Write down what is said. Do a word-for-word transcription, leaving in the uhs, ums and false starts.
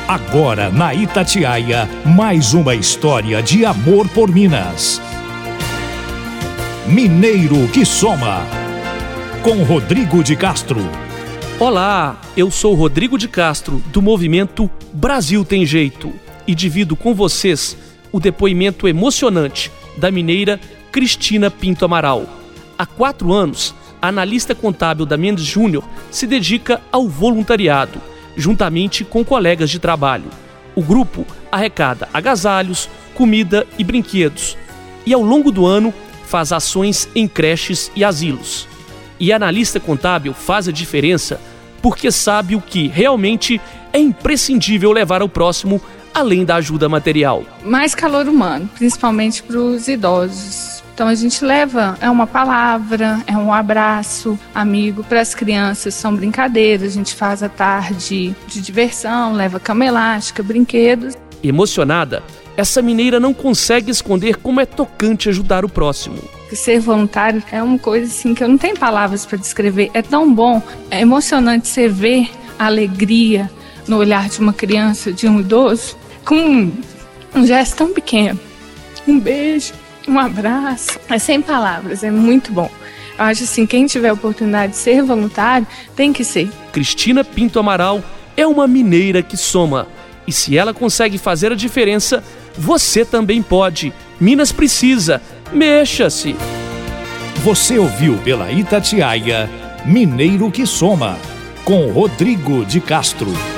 Agora na Itatiaia, mais uma história de amor por Minas. Mineiro que Soma, com Rodrigo de Castro. Olá, eu sou Rodrigo de Castro, do movimento Brasil Tem Jeito, e divido com vocês o depoimento emocionante da mineira Cristina Pinto Amaral. Há quatro anos, a analista contábil da Mendes Júnior se dedica ao voluntariado, juntamente com colegas de trabalho. O grupo arrecada agasalhos, comida e brinquedos, e ao longo do ano faz ações em creches e asilos. E a analista contábil faz a diferença porque sabe o que realmente é imprescindível levar ao próximo, além da ajuda material. Mais calor humano, principalmente para os idosos. Então a gente leva, é uma palavra, é um abraço amigo. Para as crianças são brincadeiras, a gente faz a tarde de diversão, leva cama elástica, brinquedos. Emocionada, essa mineira não consegue esconder como é tocante ajudar o próximo. Ser voluntário é uma coisa assim que eu não tenho palavras para descrever. É tão bom, é emocionante você ver a alegria no olhar de uma criança, de um idoso, com um, um gesto tão pequeno. Um beijo, um abraço. É sem palavras, é muito bom. Eu acho assim, quem tiver a oportunidade de ser voluntário, tem que ser. Cristina Pinto Amaral é uma mineira que soma. E se ela consegue fazer a diferença, você também pode. Minas precisa. Mexa-se! Você ouviu pela Itatiaia Mineiro que Soma, com Rodrigo de Castro.